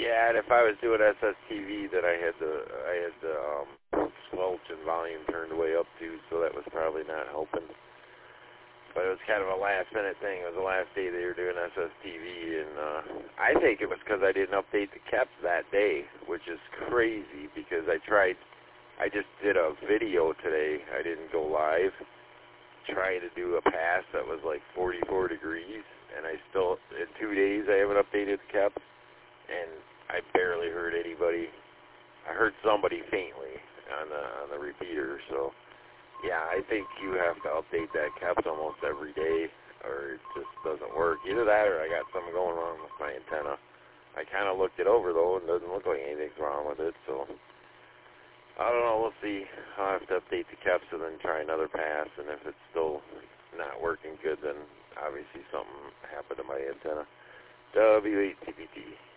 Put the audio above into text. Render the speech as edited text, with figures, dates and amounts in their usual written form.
Yeah, and if I was doing SSTV, then I had the squelch and volume turned way up too, so that was probably not helping. But it was kind of a last-minute thing. It was the last day they were doing SSTV, and I think it was because I didn't update the KEPs that day, which is crazy because I just did a video today. I didn't go live, trying to do a pass that was like 44 degrees, and I still, in 2 days, I haven't updated the KEPs, and I barely heard anybody. I heard somebody faintly on the repeater, so... Yeah, I think you have to update that KEPs almost every day, or it just doesn't work. Either that or I got something going on with my antenna. I kind of looked it over, though, and it doesn't look like anything's wrong with it, so... I don't know, we'll see. I'll have to update the KEPs and then try another pass, and if it's still not working good, then obviously something happened to my antenna. W8TPT.